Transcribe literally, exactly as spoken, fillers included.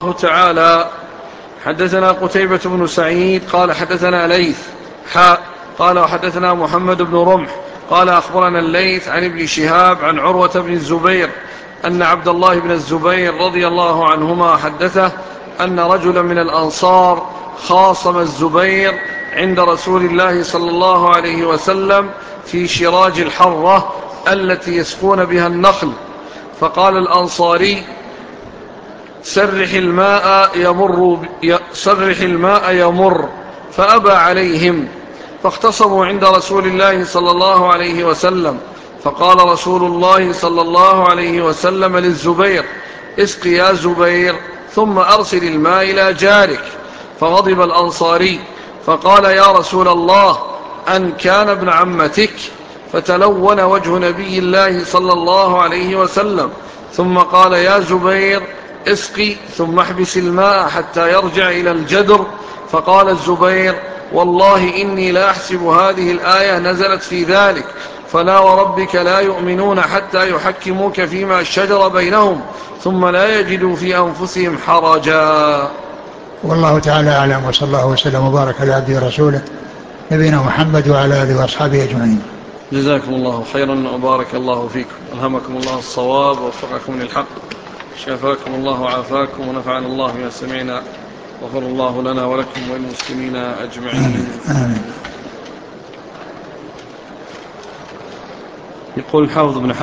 الله تعالى حدثنا قتيبة بن سعيد قال حدثنا ليث حاء قال وحدثنا محمد بن رمح قال أخبرنا الليث عن ابن شهاب عن عروة بن الزبير أن عبد الله بن الزبير رضي الله عنهما حدثه أن رجلا من الأنصار خاصم الزبير عند رسول الله صلى الله عليه وسلم في شراج الحرة التي يسقون بها النخل، فقال الأنصاري: سرح الماء يمر, سرح الماء يمر فأبى عليهم، فاختصموا عند رسول الله صلى الله عليه وسلم، فقال رسول الله صلى الله عليه وسلم للزبير: اسق يا زبير ثم أرسل الماء إلى جارك. فغضب الأنصاري فقال: يا رسول الله، أن كان ابن عمتك؟ فتلون وجه نبي الله صلى الله عليه وسلم، ثم قال: يا زبير اسقي ثم احبس الماء حتى يرجع إلى الجدر. فقال الزبير: والله إني لا أحسب هذه الآية نزلت في ذلك، فلا وربك لا يؤمنون حتى يحكموك فيما شجر بينهم ثم لا يجدوا في أنفسهم حرجا. والله تعالى أعلم، وصلى الله وسلم وبارك على عبده ورسوله نبينا محمد وعلى آله وأصحابه أجمعين. جزاكم الله خيرا وبارك الله فيكم، ألهمكم الله الصواب ووفقكم للحق، شفاكم الله وعافاكم ونفعنا الله بما سمعنا، غفر الله لنا ولكم وللمسلمين أجمعين. آمين. يقول الحافظ ابن